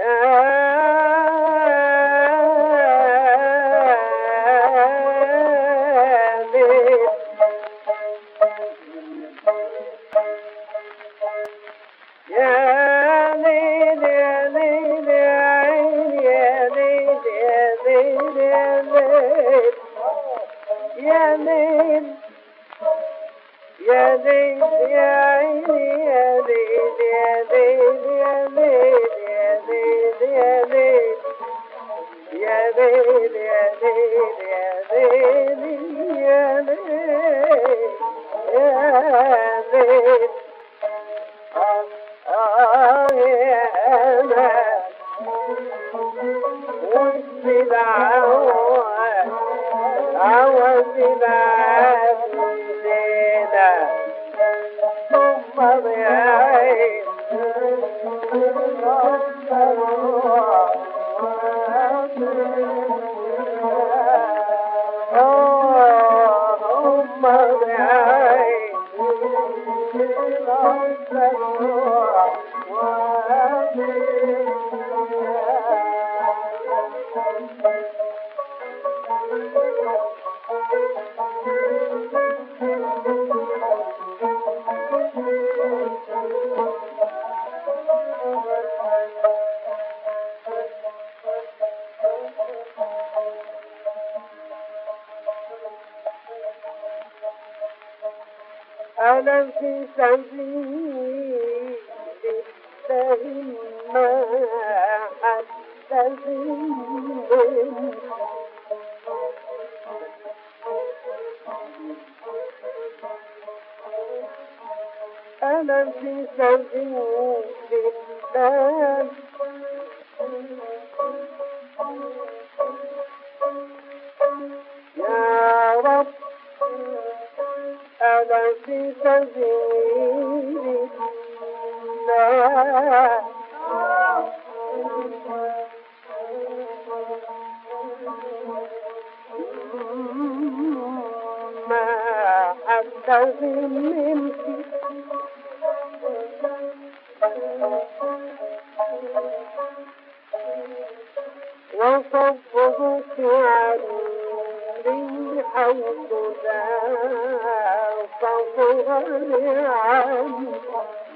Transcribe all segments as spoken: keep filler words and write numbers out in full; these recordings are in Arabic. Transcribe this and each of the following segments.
أنا في سبيل الله ما حتى زين أنا في سبيل الله يا رب أنا في سبيل الله ما أبتغي منك وصفك عني حيث لا صفغني عنك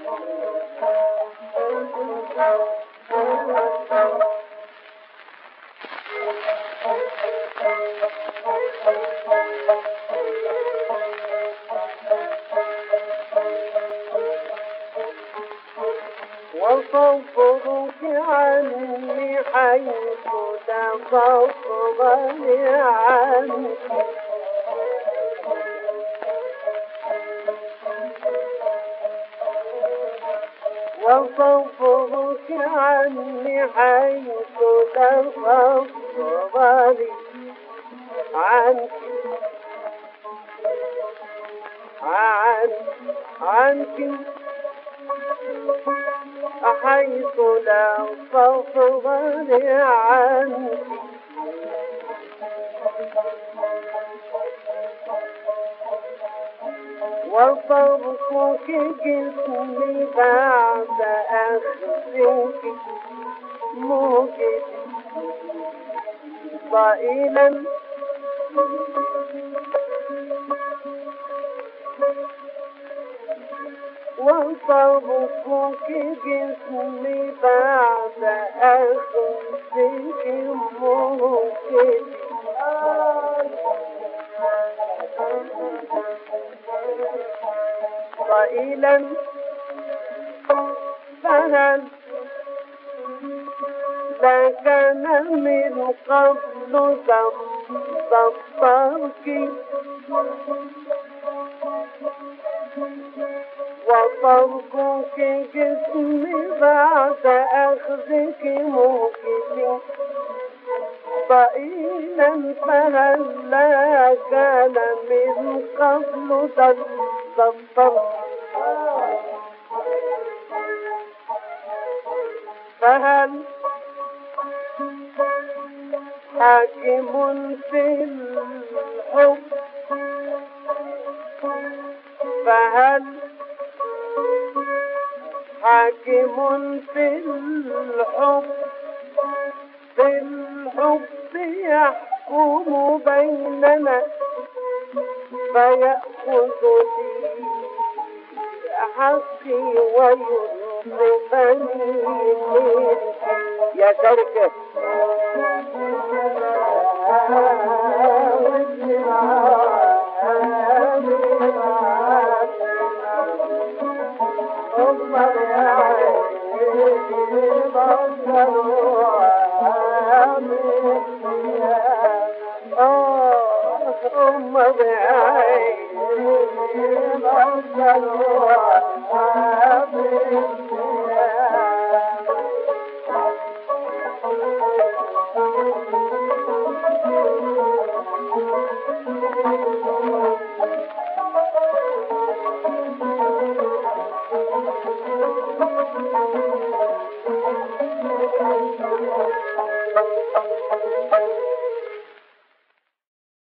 وصفك عني حيث لا صفغني عنك وصفك عني حيث تفضلي عنك عن عنك حيث لا تفضلي عنك وصرفك جسمي بعد أخذك موجد ضئيلا وصرفك جسمي بعد أخذك موجد ضئيلا فهل لا كان من قبل تطرك وطرقك جسمي بعد أخذك موكب ضئيلا فهل لا كان من قبل تطرك فهل حاكم في الحب فهل حاكم في الحب بالحب يحكم بيننا فيأخذني حقي وينصفني يا شركة أم بعين